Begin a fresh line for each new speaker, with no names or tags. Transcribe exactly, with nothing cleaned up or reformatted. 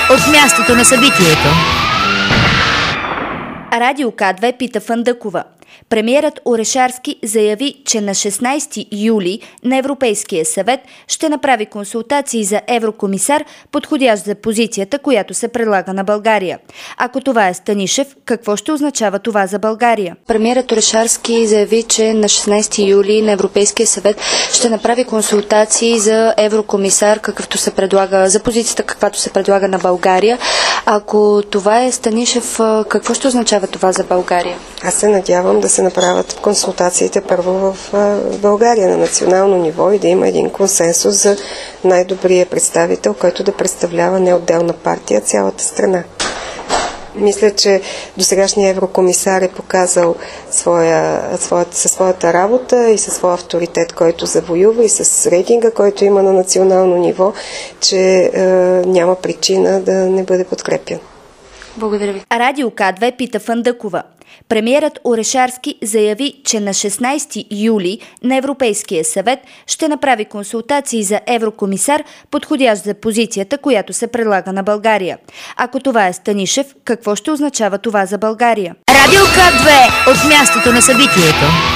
от мястото на събитието.
Радио К две пита Фандъкова. Премиерът Орешарски заяви, че на шестнайсети юли на Европейския съвет ще направи консултации за еврокомисар, подходящ за позицията, която се предлага на България. Ако това е Станишев, какво ще означава това за България? Премиерът Орешарски заяви, че на шестнайсети юли на Европейския съвет ще направи консултации за еврокомисар, какъвто се предлага, за позицията, каквато се предлага на България. Ако това е Станишев, какво ще означава това за България?
Аз се надявам да се направят консултациите първо в България на национално ниво и да има един консенсус за най-добрия представител, който да представлява не отделна партия, а цялата страна. Мисля, че досегашният еврокомисар е показал своя, своята, със своята работа и със своя авторитет, който завоюва, и с рейтинга, който има на национално ниво, че е, няма причина да не бъде подкрепен.
Благодаря ви. Радио К две пита Фандъкова. Премиерът Орешарски заяви, че на шестнайсети юли на Европейския съвет ще направи консултации за еврокомисар, подходящ за позицията, която се предлага на България. Ако това е Станишев, какво ще означава това за България?
Радио К две от мястото на събитието.